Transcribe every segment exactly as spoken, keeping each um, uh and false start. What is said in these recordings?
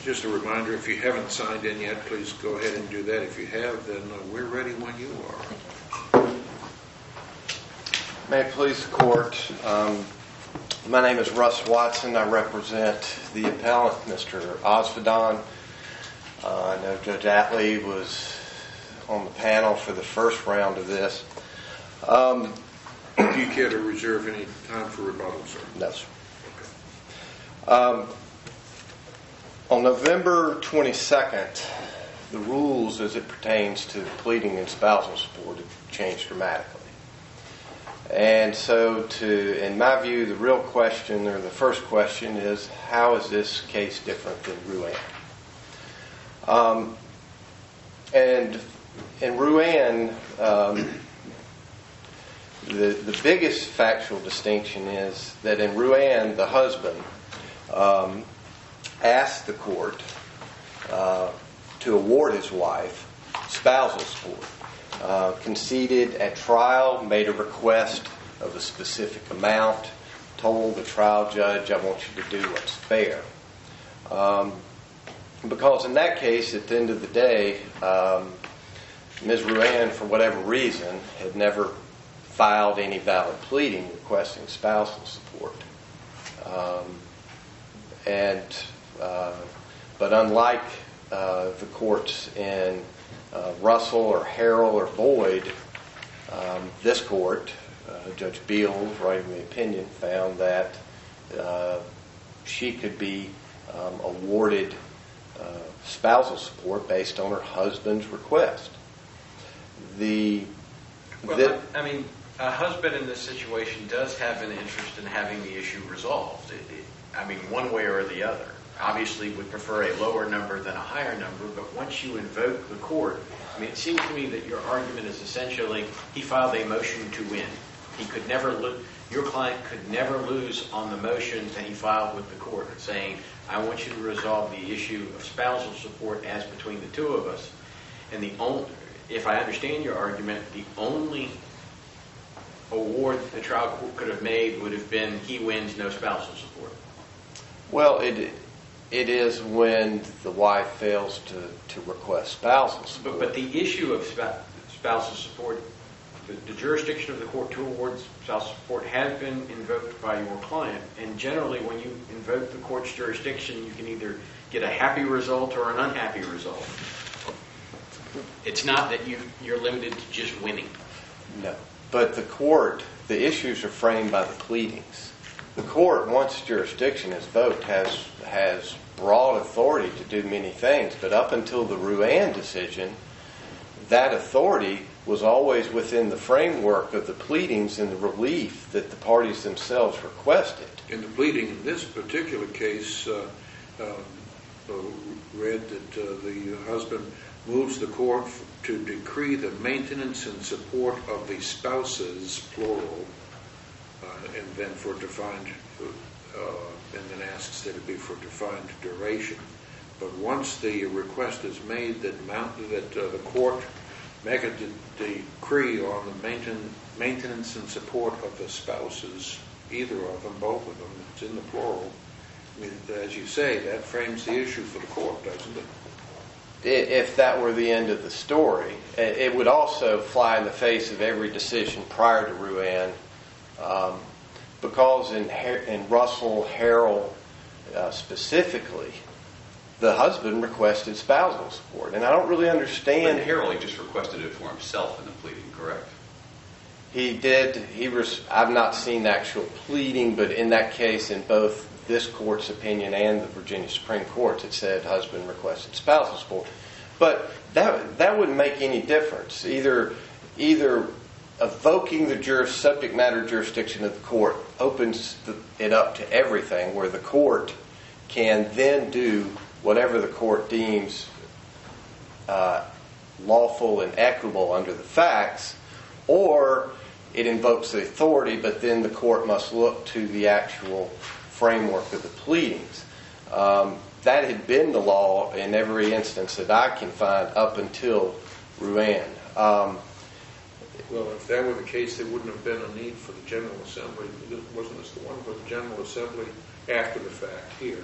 Just a reminder, if you haven't signed in yet, please go ahead and do that. If you have, then uh, we're ready when you are. May it please the court. Um, my name is Russ Watson. I represent the appellant, Mister Osvedon. Uh, I know Judge Atlee was on the panel for the first round of this. Um, Do you care to reserve any time for rebuttal, sir? No, sir. Okay. Um, on November twenty-second, the rules as it pertains to pleading and spousal support have changed dramatically. And so, to, in my view, the real question, or the first question, is how is this case different than Ruan? Um, and in Ruan, um, the the biggest factual distinction is that in Ruan, the husband um, asked the court uh, to award his wife spousal support. Uh, conceded at trial, made a request of a specific amount, told the trial judge, I want you to do what's fair. Um, because in that case, at the end of the day, um, Miz Ruan, for whatever reason, had never filed any valid pleading requesting spousal support. Um, and uh, but unlike uh, the courts in Uh, Russell or Harrell or Boyd, um, this court, uh, Judge Beals, writing the opinion, found that uh, she could be um, awarded uh, spousal support based on her husband's request. The, well, the I, I mean, a husband in this situation does have an interest in having the issue resolved. It, it, I mean, one way or the other. Obviously would prefer a lower number than a higher number, but once you invoke the court, I mean, it seems to me that your argument is essentially he filed a motion to win. He could never lo- your client could never lose on the motion that he filed with the court, saying, I want you to resolve the issue of spousal support as between the two of us. And the only, if I understand your argument, the only award that the trial court could have made would have been he wins, no spousal support. Well, it it is when the wife fails to, to request spousal support. But, but the issue of spousal support, the, the jurisdiction of the court to award spousal support has been invoked by your client. And generally, when you invoke the court's jurisdiction, you can either get a happy result or an unhappy result. It's not that you, you're limited to just winning. No. But the court, the issues are framed by the pleadings. The court, once jurisdiction is invoked, has has broad authority to do many things. But up until the Ruan decision, that authority was always within the framework of the pleadings and the relief that the parties themselves requested. In the pleading in this particular case, uh, uh, read that uh, the husband moves the court to decree the maintenance and support of the spouses, plural, Uh, and then for defined, uh, and then asks that it be for defined duration. But once the request is made that mount, that uh, the court make a de- decree on the mainten- maintenance and support of the spouses, either of them, both of them, it's in the plural. I mean, as you say, that frames the issue for the court, doesn't it? If that were the end of the story, it would also fly in the face of every decision prior to Ruan. Um, because in, in Russell, Harrell uh, specifically, the husband requested spousal support. And I don't really understand... But Harrell, he just requested it for himself in the pleading, correct? He did. He res- I've not seen the actual pleading, but in that case, in both this court's opinion and the Virginia Supreme Court, it said husband requested spousal support. But that that wouldn't make any difference. Either either... evoking the juris, subject matter jurisdiction of the court opens the, it up to everything, where the court can then do whatever the court deems uh, lawful and equitable under the facts, or it invokes the authority, but then the court must look to the actual framework of the pleadings. Um, that had been the law in every instance that I can find up until Ruan. Um, Well, if that were the case, there wouldn't have been a need for the General Assembly. Wasn't this the one with the General Assembly after the fact here?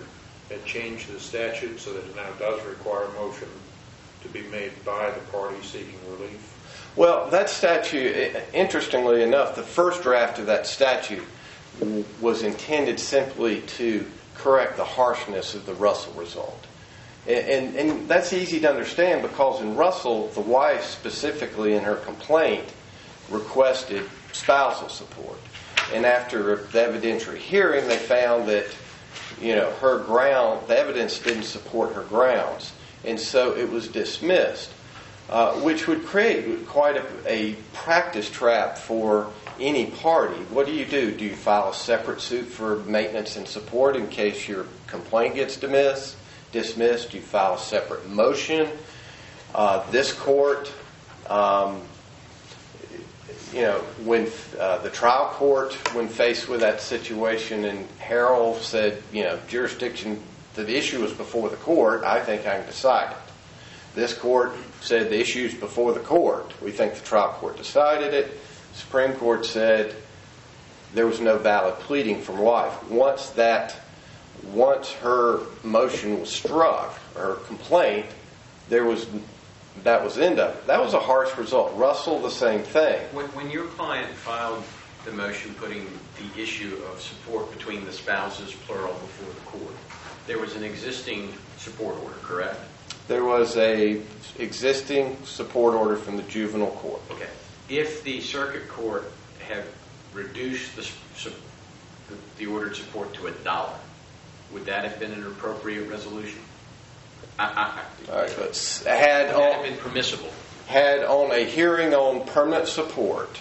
had changed the statute so that it now does require a motion to be made by the party seeking relief? Well, that statute, interestingly enough, the first draft of that statute w- was intended simply to correct the harshness of the Russell result. And, and, and that's easy to understand because in Russell, the wife specifically in her complaint requested spousal support. And after the evidentiary hearing, they found that, you know, her ground, the evidence didn't support her grounds. And so it was dismissed, uh, which would create quite a, a practice trap for any party. What do you do? Do you file a separate suit for maintenance and support in case your complaint gets dismissed? Dismissed? Do you file a separate motion? Uh, this court, um, you know, when uh, the trial court, when faced with that situation, and Harrell said, you know, jurisdiction, the issue was before the court, I think I can decide it. This court said the issue is before the court. We think the trial court decided it. The Supreme Court said there was no valid pleading from wife. Once that, once her motion was struck, or her complaint, there was, that was the end of it. That was a harsh result. Russell, the same thing. When, when your client filed the motion putting the issue of support between the spouses, plural, before the court, there was an existing support order, correct? There was a existing support order from the juvenile court. Okay. If the circuit court had reduced the, su- the ordered support to a dollar, would that have been an appropriate resolution? I, I, All right, but had would that on, have been permissible? had on a hearing on permanent support,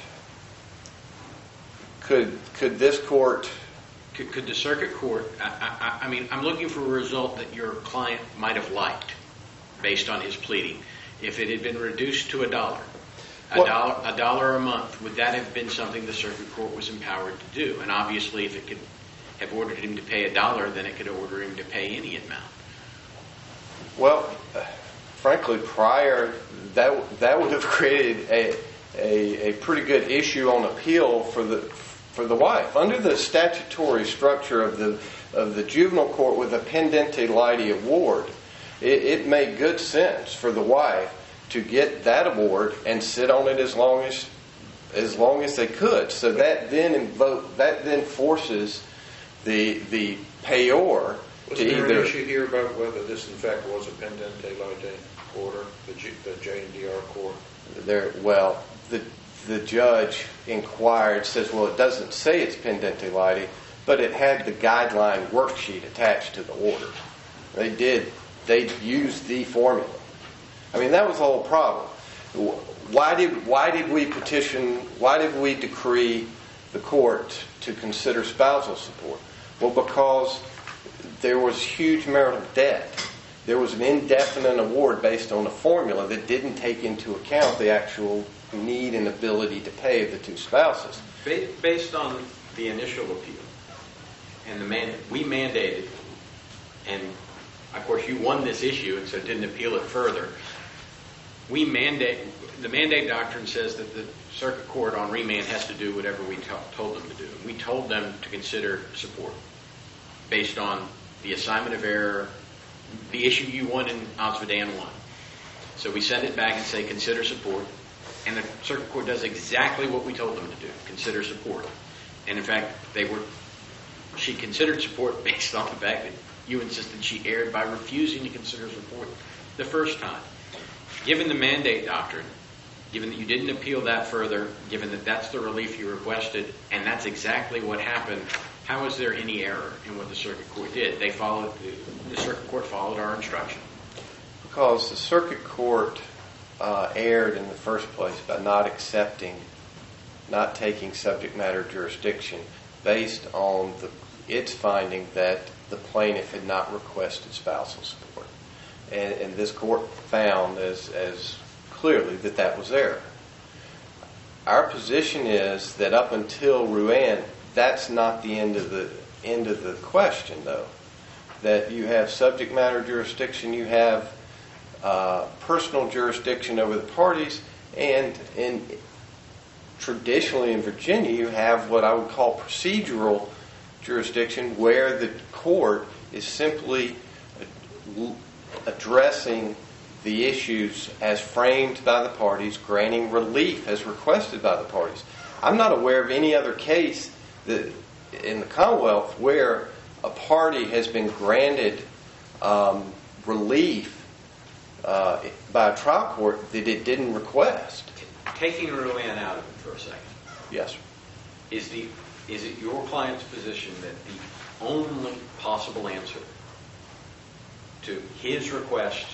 could could this court? Could, could the circuit court? I, I, I mean, I'm looking for a result that your client might have liked, based on his pleading. If it had been reduced to a dollar, a Well, dollar, a dollar a month, would that have been something the circuit court was empowered to do? And obviously, if it could have ordered him to pay a dollar, then it could order him to pay any amount. Well, uh, frankly, prior that that would have created a, a a pretty good issue on appeal for the for the wife under the statutory structure of the of the juvenile court with a pendente lite award. It, it made good sense for the wife to get that award and sit on it as long as as long as they could. So that then invoke that then forces the the payor Was to there either. an issue here about whether this in fact was a pendente lite order, the, G, the J and D R court? There, well, the the judge inquired, says, well, it doesn't say it's pendente lite, but it had the guideline worksheet attached to the order. They did, they used the formula. I mean, that was the whole problem. Why did why did we petition? Why did we decree the court to consider spousal support? Well, because there was huge marital debt. There was an indefinite award based on a formula that didn't take into account the actual need and ability to pay of the two spouses. Based on the initial appeal and the man, we mandated, and of course you won this issue and so didn't appeal it further. We mandate, the mandate doctrine says that the circuit court on remand has to do whatever we t- told them to do. We told them to consider support based on the assignment of error, the issue you won in Osvedan won. So we send it back and say consider support, and the circuit court does exactly what we told them to do, consider support. And in fact, they were she considered support based on the fact that you insisted she erred by refusing to consider support the first time. Given the mandate doctrine, given that you didn't appeal that further, given that that's the relief you requested, and that's exactly what happened, how is there any error in what the circuit court did? They followed, the, the circuit court followed our instruction. Because the circuit court uh, erred in the first place by not accepting, not taking subject matter jurisdiction based on the, its finding that the plaintiff had not requested spousal support. And, and this court found as, as clearly that that was error. Our position is that up until Ruan, that's not the end of the end of the question, though. That you have subject matter jurisdiction, you have uh, personal jurisdiction over the parties, and in traditionally in Virginia, you have what I would call procedural jurisdiction, where the court is simply addressing the issues as framed by the parties, granting relief as requested by the parties. I'm not aware of any other case that in the Commonwealth where a party has been granted um, relief uh, by a trial court that it didn't request. Taking Ruann out of it for a second. Yes, sir. Is the is it your client's position that the only possible answer to his request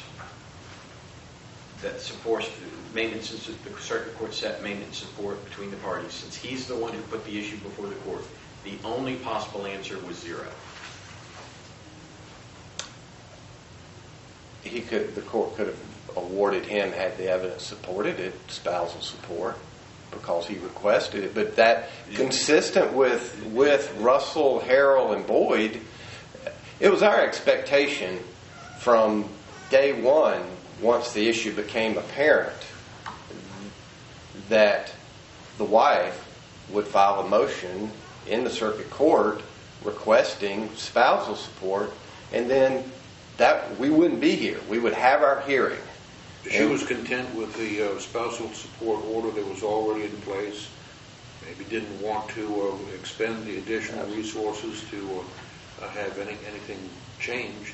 that supports maintenance, the circuit court set maintenance support between the parties, since he's the one who put the issue before the court, the only possible answer was zero? He could. The court could have awarded him, had the evidence supported it, spousal support, because he requested it. But that, consistent with with Russell, Harrell, and Boyd, it was our expectation from day one, once the issue became apparent, that the wife would file a motion in the circuit court requesting spousal support, and then that we wouldn't be here. We would have our hearing. She was content with the uh, spousal support order that was already in place. Maybe didn't want to uh, expend the additional resources to uh, have any, anything changed.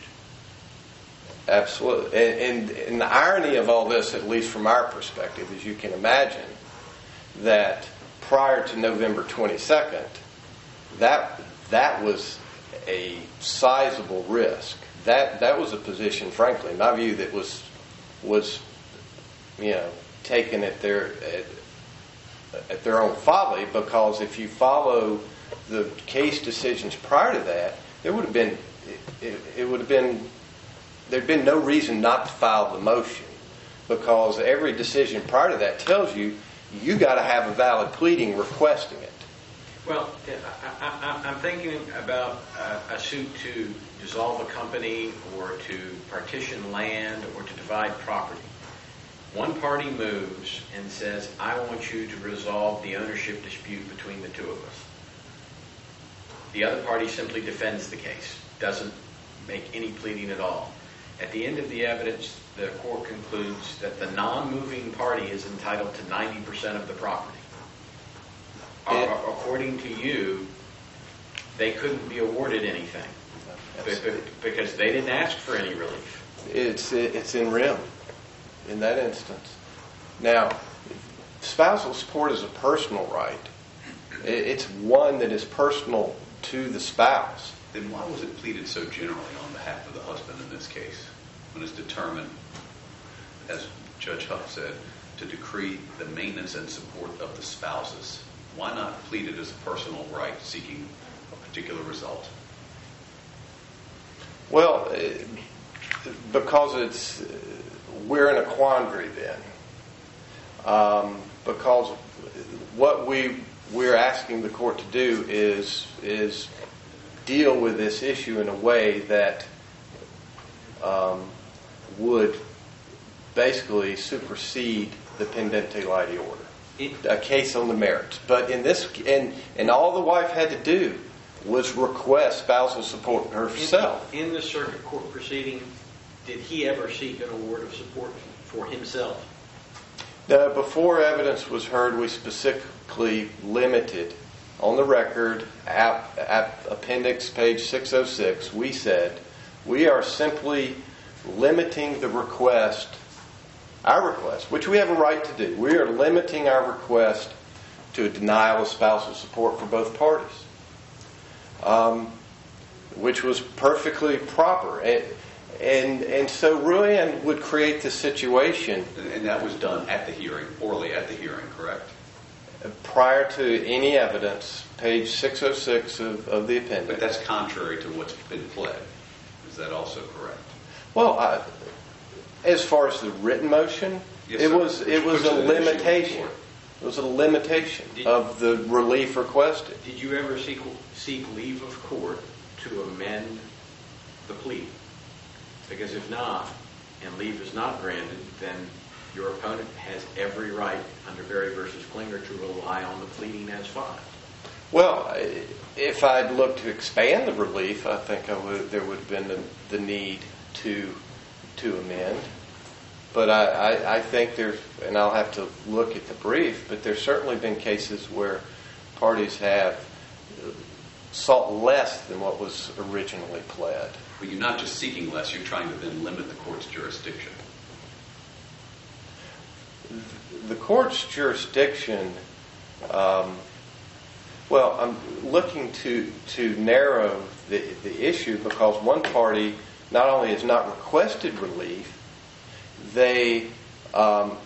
Absolutely. And, and, and the irony of all this, at least from our perspective, as you can imagine, that prior to November twenty-second, that that was a sizable risk. That that was a position, frankly, in my view, that was was you know taken at their at, at their own folly, because if you follow the case decisions prior to that, there would have been it, it would have been there'd been no reason not to file the motion, because every decision prior to that tells you you got to have a valid pleading requesting it. Well, I, I, I'm thinking about a, a suit to dissolve a company or to partition land or to divide property. One party moves and says, I want you to resolve the ownership dispute between the two of us. The other party simply defends the case, doesn't make any pleading at all. At the end of the evidence, the court concludes that the non-moving party is entitled to ninety percent of the property. It, According to you, they couldn't be awarded anything because they didn't ask for any relief. It's it's in rem in that instance. Now, spousal support is a personal right. It's one that is personal to the spouse. Then why was it pleaded so generally on behalf of the husband in this case, when it's determined, as Judge Huff said, to decree the maintenance and support of the spouses? Why not plead it as a personal right seeking a particular result? Well, because it's we're in a quandary then. Um, because what we we're asking the court to do is is deal with this issue in a way that um, would basically supersede the pendente lite order. A case on the merits. But in this, and and all the wife had to do was request spousal support herself. In, in the circuit court proceeding, did he ever seek an award of support for himself? Now, before evidence was heard, we specifically limited on the record, ap, ap, appendix page six oh six, we said we are simply limiting the request. Our request, which we have a right to do, we are limiting our request to a denial of spousal support for both parties, um, which was perfectly proper. And, and and so Ruann would create the situation. And that was done at the hearing, orally at the hearing, correct? Prior to any evidence, page six oh six of, of the appendix. But that's contrary to what's been pled. Is that also correct? Well, I, as far as the written motion, yes, it sir. was it Which was puts a it at issue limitation. before. It was a limitation Did- of the relief requested. Did you ever seek seek leave of court to amend the plea? Because if not, and leave is not granted, then your opponent has every right under Berry versus Klinger to rely on the pleading as filed. Well, if I'd looked to expand the relief, I think I would, there would have been the, the need to to amend. But I, I, I think there's, and I'll have to look at the brief, but there's certainly been cases where parties have sought less than what was originally pled. But you're not just seeking less, you're trying to then limit the court's jurisdiction. The court's jurisdiction, um, well, I'm looking to to narrow the, the issue because one party not only has not requested relief, they um,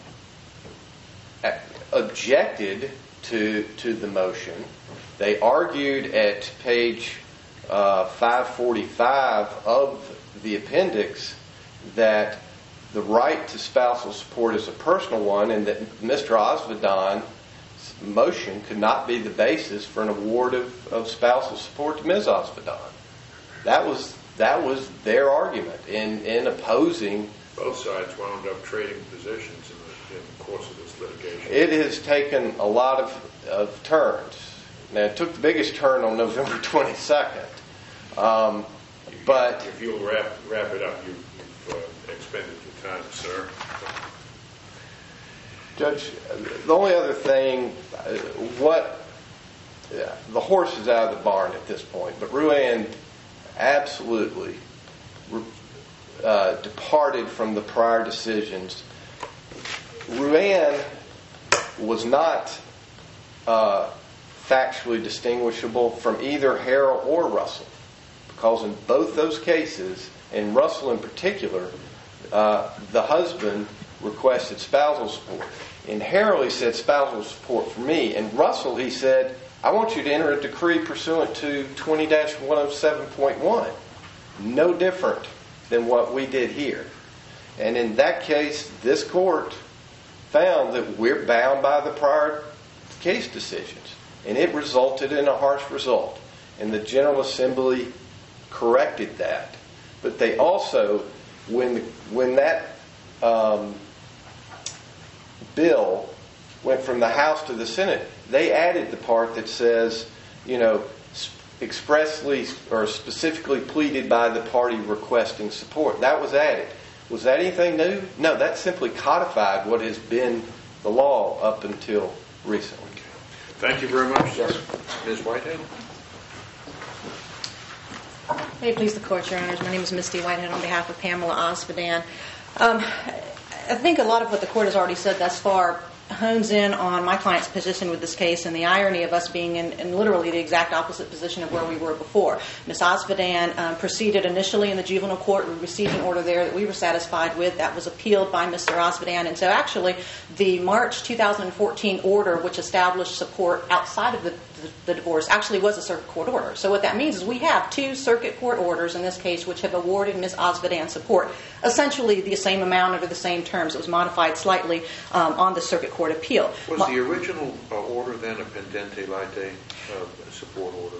objected to to the motion. They argued at page uh, five forty-five of the appendix that the right to spousal support is a personal one, and that Mister Osvedon's motion could not be the basis for an award of, of spousal support to Miz Osvedon. That was that was their argument in, in opposing. Both sides wound up trading positions in the, in the course of this litigation. It has taken a lot of, of turns. Now, it took the biggest turn on November twenty-second. Um, but if you'll wrap wrap it up, you, you've uh, expended your time, sir. Judge, the only other thing, uh, what yeah, the horse is out of the barn at this point, but Ruan absolutely uh, departed from the prior decisions. Ruan was not uh, factually distinguishable from either Harrell or Russell, because in both those cases, and Russell in particular, uh, the husband requested spousal support. In Harrell, he said spousal support for me. In Russell, he said, I want you to enter a decree pursuant to twenty dash one oh seven point one. No different than what we did here. And in that case, this court found that we're bound by the prior case decisions. And it resulted in a harsh result. And the General Assembly corrected that. But they also, when when that um, bill went from the House to the Senate, they added the part that says, you know, expressly or specifically pleaded by the party requesting support. That was added. Was that anything new? No, that simply codified what has been the law up until recently. Thank you very much, sir. Miz Whitehead. May it please the Court, Your Honors. My name is Misty Whitehead on behalf of Pamela Osvedon. Um, I think a lot of what the Court has already said thus far hones in on my client's position with this case and the irony of us being in, in literally the exact opposite position of where we were before. Miz Osvedon um, proceeded initially in the juvenile court. We received an order there that we were satisfied with. That was appealed by Mister Osvedon. And so actually, the March two thousand fourteen order, which established support outside of the, the, the divorce, actually was a circuit court order. So what that means is we have two circuit court orders in this case which have awarded Miz Osvedon support, essentially the same amount under the same terms. It was modified slightly um, on the circuit court appeal. Was the original uh, order then a pendente lite uh, support order?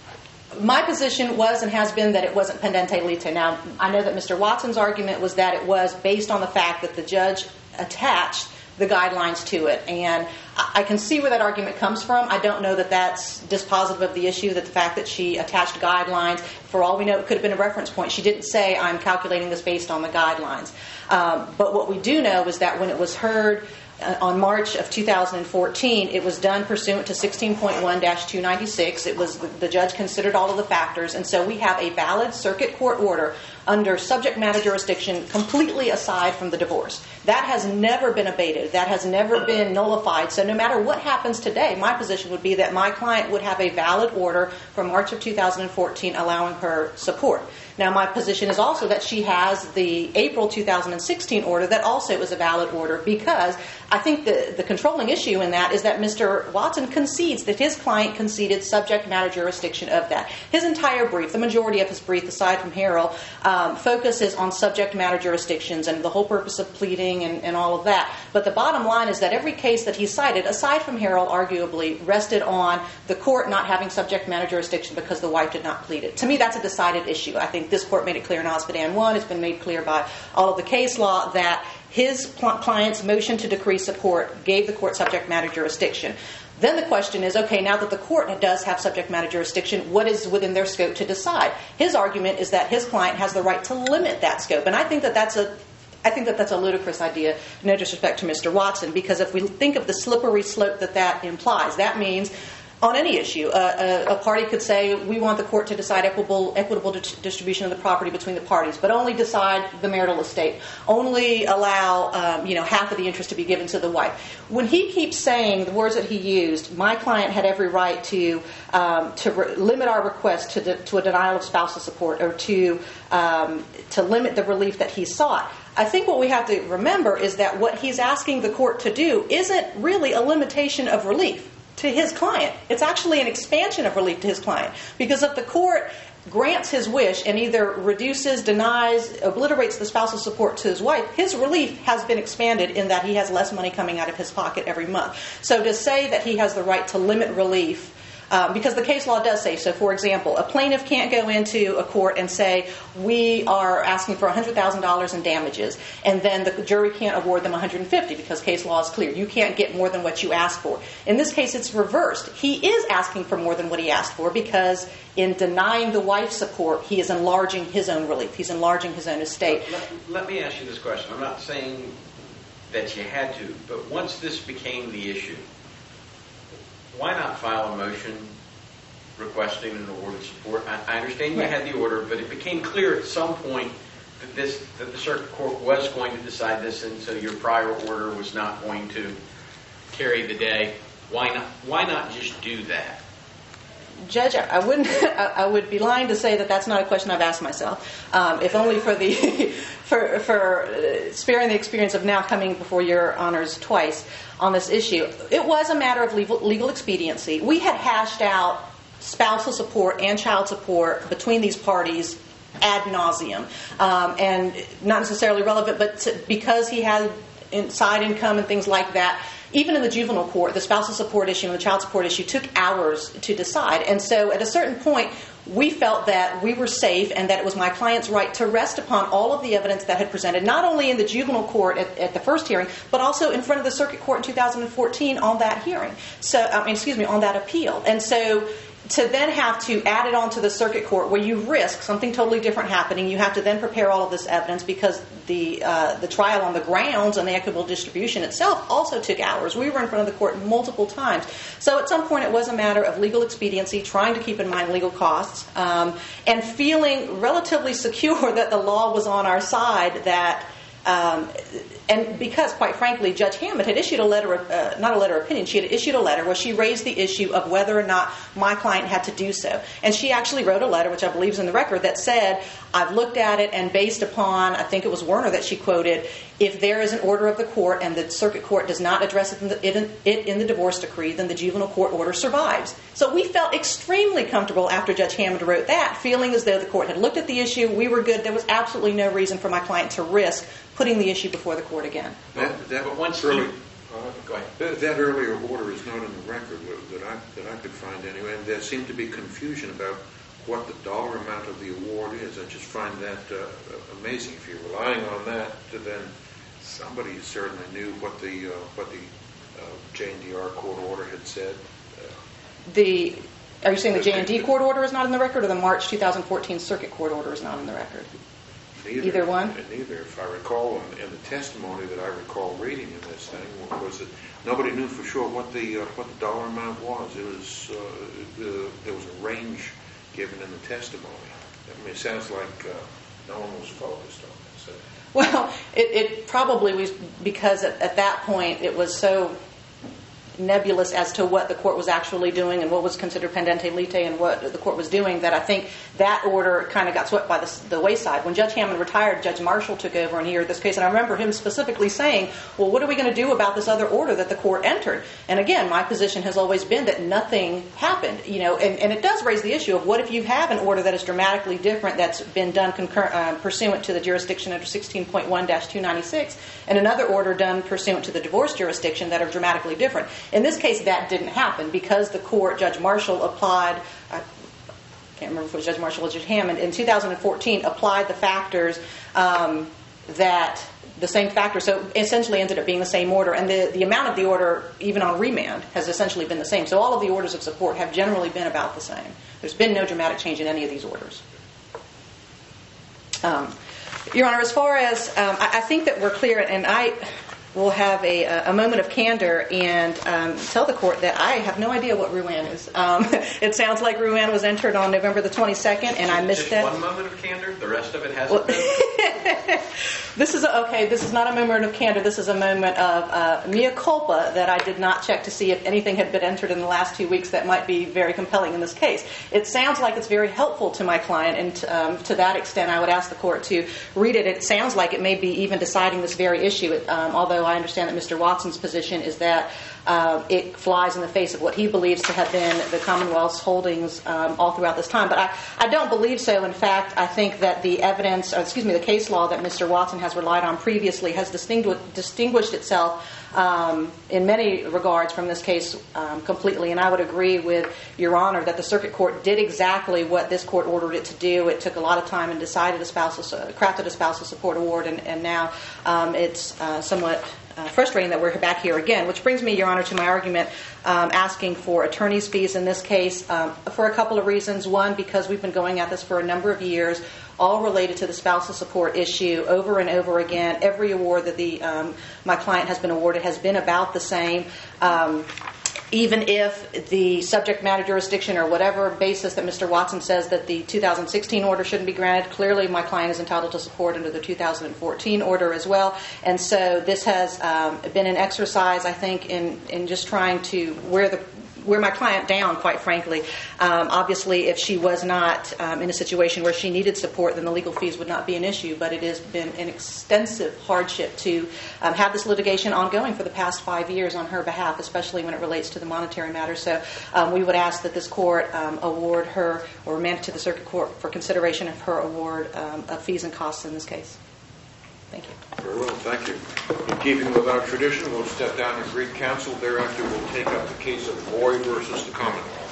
My position was and has been that it wasn't pendente lite. Now, I know that Mister Watson's argument was that it was based on the fact that the judge attached the guidelines to it. And I can see where that argument comes from. I don't know that that's dispositive of the issue, that the fact that she attached guidelines, for all we know, it could have been a reference point. She didn't say, I'm calculating this based on the guidelines. Um, but what we do know is that when it was heard Uh, on March of two thousand fourteen, it was done pursuant to sixteen point one dash two ninety-six. It was the, the judge considered all of the factors, and so we have a valid circuit court order under subject matter jurisdiction completely aside from the divorce. That has never been abated. That has never been nullified. So no matter what happens today, my position would be that my client would have a valid order from March of two thousand fourteen allowing her support. Now, my position is also that she has the April two thousand sixteen order that also is a valid order, because I think the, the controlling issue in that is that Mister Watson concedes that his client conceded subject matter jurisdiction of that. His entire brief, the majority of his brief, aside from Harrell, um, focuses on subject matter jurisdictions and the whole purpose of pleading and, and all of that. But the bottom line is that every case that he cited, aside from Harrell, arguably, rested on the court not having subject matter jurisdiction because the wife did not plead it. To me, that's a decided issue. I think this court made it clear in Osvedon one. It's been made clear by all of the case law that His pl- client's motion to decree support gave the court subject matter jurisdiction. Then the question is, okay, now that the court does have subject matter jurisdiction, what is within their scope to decide? His argument is that his client has the right to limit that scope. And I think that that's a I think that that's a ludicrous idea, no disrespect to Mister Watson, because if we think of the slippery slope that that implies, that means on any issue, uh, a, a party could say, we want the court to decide equitable, equitable di- distribution of the property between the parties, but only decide the marital estate, only allow um, you know, half of the interest to be given to the wife. When he keeps saying the words that he used, my client had every right to um, to re- limit our request to, de- to a denial of spousal support, or to um, to limit the relief that he sought, I think what we have to remember is that what he's asking the court to do isn't really a limitation of relief to his client. It's actually an expansion of relief to his client. Because if the court grants his wish and either reduces, denies, obliterates the spousal support to his wife, his relief has been expanded in that he has less money coming out of his pocket every month. So to say that he has the right to limit relief, Um, because the case law does say so. For example, a plaintiff can't go into a court and say, we are asking for one hundred thousand dollars in damages, and then the jury can't award them one hundred fifty dollars because case law is clear. You can't get more than what you asked for. In this case, it's reversed. He is asking for more than what he asked for because in denying the wife's support, he is enlarging his own relief. He's enlarging his own estate. Let, let me ask you this question. I'm not saying that you had to, but once this became the issue, why not file a motion requesting an award of support? I, I understand you had the order, but it became clear at some point that this that the circuit court was going to decide this, and so your prior order was not going to carry the day. Why not? Why not just do that? Judge, I wouldn't. I would be lying to say that that's not a question I've asked myself. Um, if only for the for for sparing the experience of now coming before your honors twice on this issue. It was a matter of legal, legal expediency. We had hashed out spousal support and child support between these parties ad nauseum, um, and not necessarily relevant, but to, because he had side income and things like that. Even in the juvenile court, the spousal support issue and the child support issue took hours to decide. And so at a certain point, we felt that we were safe and that it was my client's right to rest upon all of the evidence that had presented, not only in the juvenile court at, at the first hearing, but also in front of the circuit court in two thousand fourteen on that hearing. So, I mean, excuse me, on that appeal. And so to then have to add it on to the circuit court where you risk something totally different happening, you have to then prepare all of this evidence because the uh, the trial on the grounds and the equitable distribution itself also took hours. We were in front of the court multiple times. So at some point it was a matter of legal expediency, trying to keep in mind legal costs, um, and feeling relatively secure that the law was on our side, that Um, and because, quite frankly, Judge Hammond had issued a letter, of, uh, not a letter of opinion, she had issued a letter where she raised the issue of whether or not my client had to do so. And she actually wrote a letter, which I believe is in the record, that said, I've looked at it, and based upon, I think it was Werner that she quoted, if there is an order of the court and the circuit court does not address it in the, it in, it in the divorce decree, then the juvenile court order survives. So we felt extremely comfortable after Judge Hammond wrote that, feeling as though the court had looked at the issue, we were good, there was absolutely no reason for my client to risk putting the issue before the court again. That, that But once early, you- uh, Go ahead. That, that earlier order is not in the record that I that I could find anyway, and there seemed to be confusion about what the dollar amount of the award is. I just find that uh, amazing. If you're relying on that, then somebody certainly knew what the uh, what the uh, J and D R court order had said. Uh, The Are you saying the J and D court order is not in the record, or the March two thousand fourteen circuit court order is not in the record? Neither, Either one? Neither. If I recall, in, in the testimony that I recall reading in this thing, was that nobody knew for sure what the uh, what the dollar amount was. It was uh, the, there was a range given in the testimony. I mean, it sounds like uh, no one was focused on it. So. Well, it, it probably was because at, at that point it was so nebulous as to what the court was actually doing and what was considered pendente lite and what the court was doing, that I think that order kind of got swept by the, the wayside. When Judge Hammond retired, Judge Marshall took over and he heard this case, and I remember him specifically saying, well, what are we going to do about this other order that the court entered? And again, my position has always been that nothing happened, you know, and, and it does raise the issue of what if you have an order that is dramatically different that's been done concur- uh, pursuant to the jurisdiction under sixteen point one dash two ninety-six and another order done pursuant to the divorce jurisdiction that are dramatically different. In this case, that didn't happen because the court, Judge Marshall, applied, I can't remember if it was Judge Marshall or Judge Hammond, in two thousand fourteen applied the factors um, that the same factor, so essentially ended up being the same order, and the, the amount of the order, even on remand, has essentially been the same. So all of the orders of support have generally been about the same. There's been no dramatic change in any of these orders. Um, Your Honor, as far as, um, I, I think that we're clear, and I will have a, a moment of candor and um, tell the court that I have no idea what Ruan is. Um, it sounds like Ruan was entered on November the twenty-second, and I missed Just that. one moment of candor? The rest of it hasn't been? This is a, okay. This is not a moment of candor. This is a moment of uh, mea culpa that I did not check to see if anything had been entered in the last two weeks that might be very compelling in this case. It sounds like it's very helpful to my client, and um, to that extent, I would ask the court to read it. It sounds like it may be even deciding this very issue. Um, although I understand that Mister Watson's position is that uh, it flies in the face of what he believes to have been the Commonwealth's holdings um, all throughout this time. But I, I don't believe so. In fact, I think that the evidence, or excuse me, the case law that Mister Watson has relied on previously has distinguished, distinguished itself um, in many regards from this case um, completely. And I would agree with Your Honor that the Circuit Court did exactly what this court ordered it to do. It took a lot of time and decided a spousal, uh, crafted a spousal support award, and, and now um, it's uh, somewhat Uh, frustrating that we're back here again, which brings me, Your Honor, to my argument um, asking for attorney's fees in this case um, for a couple of reasons. One, because we've been going at this for a number of years, all related to the spousal support issue over and over again. Every award that the um, my client has been awarded has been about the same. Um, even if the subject matter jurisdiction or whatever basis that Mister Watson says that the two thousand sixteen order shouldn't be granted, clearly my client is entitled to support under the two thousand fourteen order as well. And so this has um, been an exercise, I think, in, in just trying to wear the wear my client down, quite frankly. Um, obviously, if she was not um, in a situation where she needed support, then the legal fees would not be an issue. But it has been an extensive hardship to um, have this litigation ongoing for the past five years on her behalf, especially when it relates to the monetary matter. So um, we would ask that this court um, award her or remand it to the Circuit Court for consideration of her award um, of fees and costs in this case. Thank you. Very well, thank you. In keeping with our tradition, we'll step down and greet counsel. Thereafter, we'll take up the case of Boyd versus the Commonwealth.